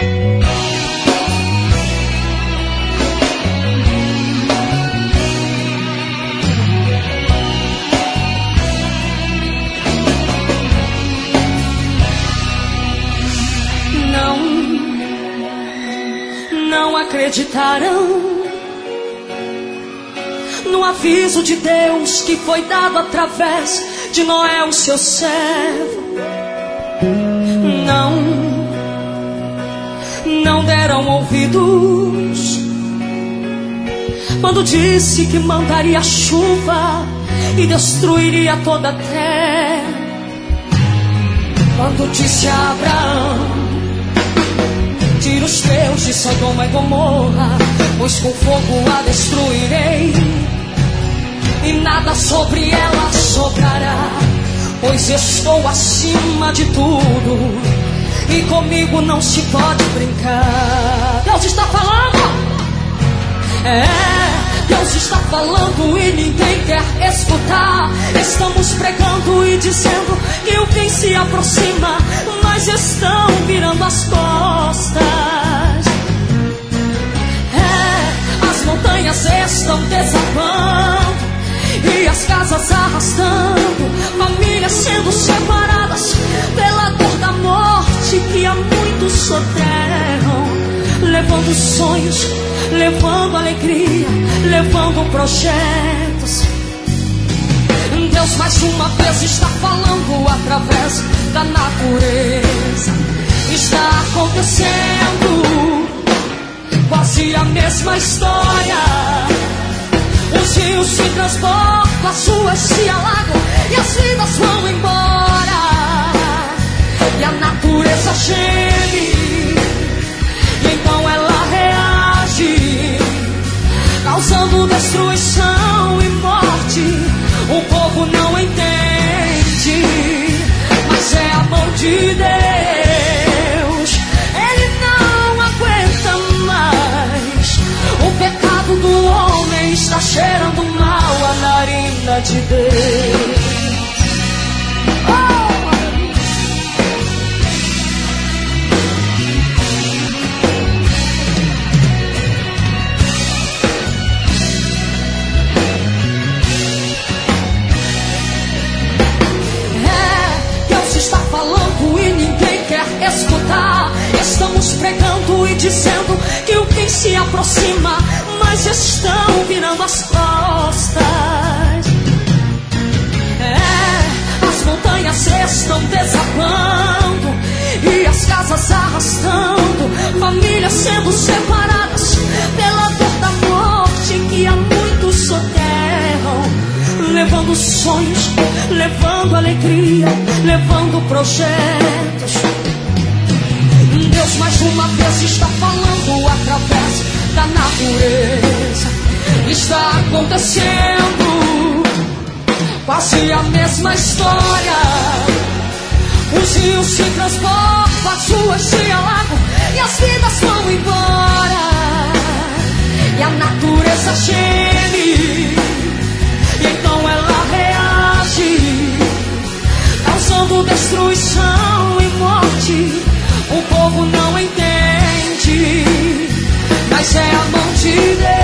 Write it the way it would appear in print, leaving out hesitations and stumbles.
Não acreditarão no aviso de Deus que foi dado através de Noé, o seu servo. Não deram ouvidos quando disse que mandaria chuva e destruiria toda a terra. Quando disse a Abraão: tira os teus de Sodoma e Gomorra, pois com fogo a destruirei, e nada sobre ela sobrará, pois estou acima de tudo, e comigo não se pode brincar. Deus está falando, Deus está falando e ninguém quer escutar. Estamos pregando e dizendo que o fim se aproxima, mas estão virando as costas. As montanhas estão desabando e as casas arrastando, famílias sendo separadas pela dor da morte que há muitos soterram, levando sonhos, levando alegria, levando projetos. Deus mais uma vez está falando através da natureza. Está acontecendo quase a mesma história. Os rios se transportam, as ruas se alagam e as vidas vão embora. E a natureza geme, e então ela reage, causando destruição e morte. O povo não entende, mas é a mão de Deus. Ele não aguenta mais. O pecado do homem está cheirando mal a narina de Deus. Escutar, estamos pregando e dizendo que o fim se aproxima, mas estão virando as costas. As montanhas estão desabando e as casas arrastando, famílias sendo separadas pela dor da morte que há muitos soterram, levando sonhos, levando alegria, levando projetos. Deus mais uma vez está falando através da natureza. Está acontecendo quase a mesma história. Os rios se transportam, as ruas se alagam e as vidas vão embora. E a natureza geme, e então ela reage, causando destruição e morte. O povo não entende, mas é a mão de Deus.